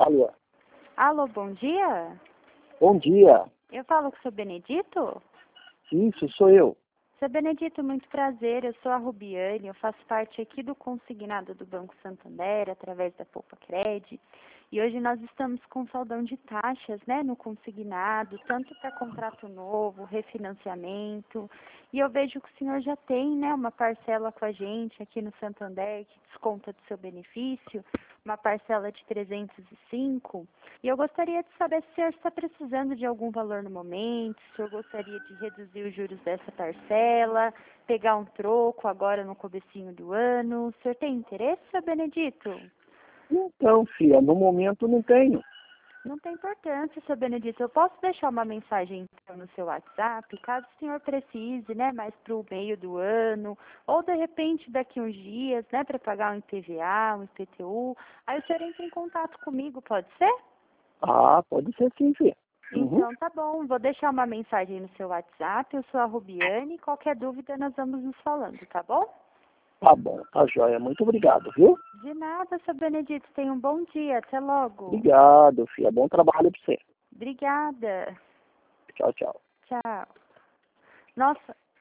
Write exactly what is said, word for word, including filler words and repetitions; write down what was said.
Alô, Alô, bom dia? bom dia. Eu falo com o seu Benedito? Isso, sou eu. Seu Benedito, muito prazer. Eu sou a Rubiane, eu faço parte aqui do consignado do Banco Santander, através da Poupa Cred. E hoje nós estamos com saldão de taxas, né, no consignado, tanto para contrato novo, refinanciamento. E eu vejo que o senhor já tem, né, uma parcela com a gente aqui no Santander, que desconta do seu benefício, uma parcela de trezentos e cinco. E eu gostaria de saber se o senhor está precisando de algum valor no momento, se o senhor gostaria de reduzir os juros dessa parcela, pegar um troco agora no comecinho do ano. O senhor tem interesse, seu Benedito? Então, filha, no momento não tenho. Não tem importância, seu Benedito. Eu posso deixar uma mensagem então, no seu WhatsApp, caso o senhor precise, né, mais para o meio do ano, ou de repente daqui uns dias, né, para pagar um I P V A, um I P T U. Aí o senhor entra em contato comigo, pode ser? Ah, pode ser sim, filha. Uhum. Então tá bom, vou deixar uma mensagem no seu WhatsApp, eu sou a Rubiane, qualquer dúvida nós vamos nos falando, tá bom? Tá bom, tá joia. Muito obrigado, viu? De nada, seu Benedito, tenha um bom dia, até logo. Obrigado, filha. Bom trabalho pra você. Obrigada. Tchau, tchau. Tchau. Nossa.